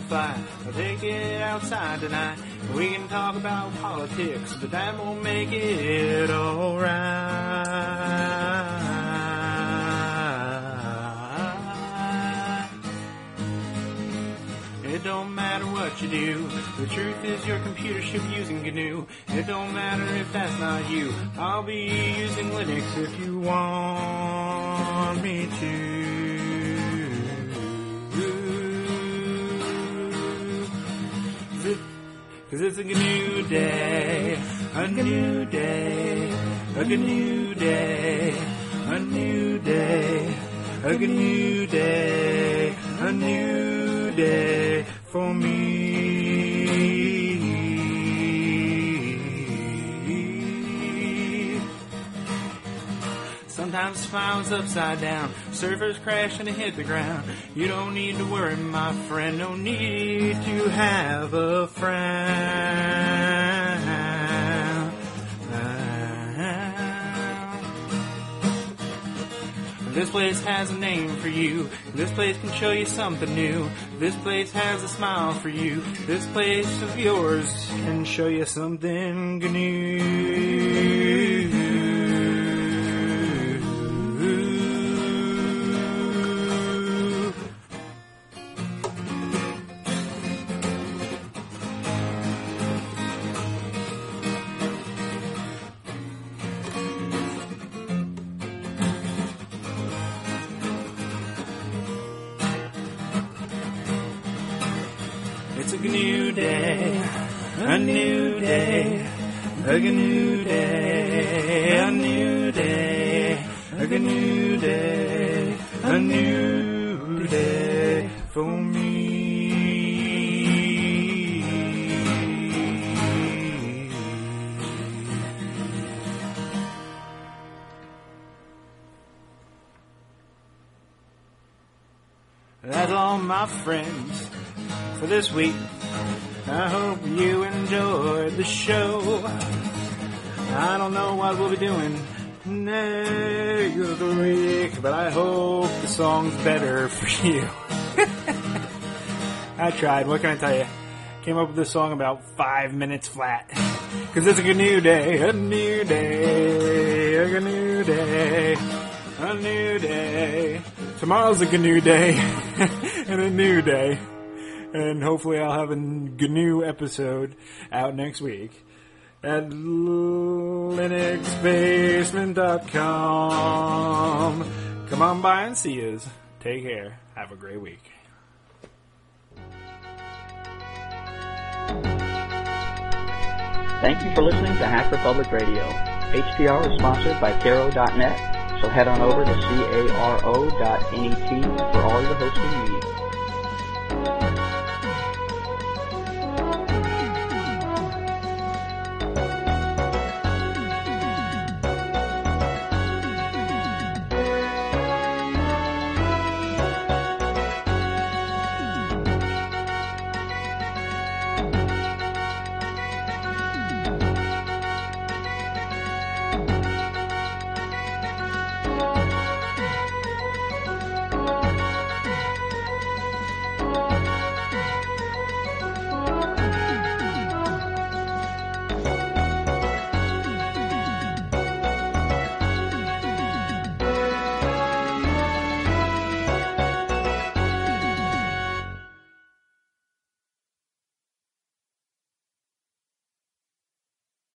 fight. I'll take it outside tonight. We can talk about politics, but that won't make it alright. It don't matter what you do. The truth is your computer should be using GNU. It don't matter if that's not you. I'll be using Linux if you want me to. Cause it's a GNU day, a new day, a GNU day, a new day, a GNU day, a new day for me. Sometimes the smile's upside down, servers crash and hit the ground. You don't need to worry, my friend, no need to have a frown. This place has a name for you. This place can show you something new. This place has a smile for you. This place of yours can show you something new. It's a GNU day, a new day, a GNU day, a new day, a GNU day, a new day for me. That's all, my friends, for this week. I hope you enjoyed the show. I don't know what we'll be doing next week, but I hope the song's better for you. I tried, what can I tell you? Came up with this song about 5 minutes flat. Cause it's a GNU day, a new day, a GNU day, a new day. Tomorrow's a GNU day, and a new day. And hopefully I'll have a GNU episode out next week at linuxbasement.com. Come on by and see us. Take care. Have a great week. Thank you for listening to Hacker Public Radio. HPR is sponsored by Caro.net, so head on over to caro.net for all your hosting needs.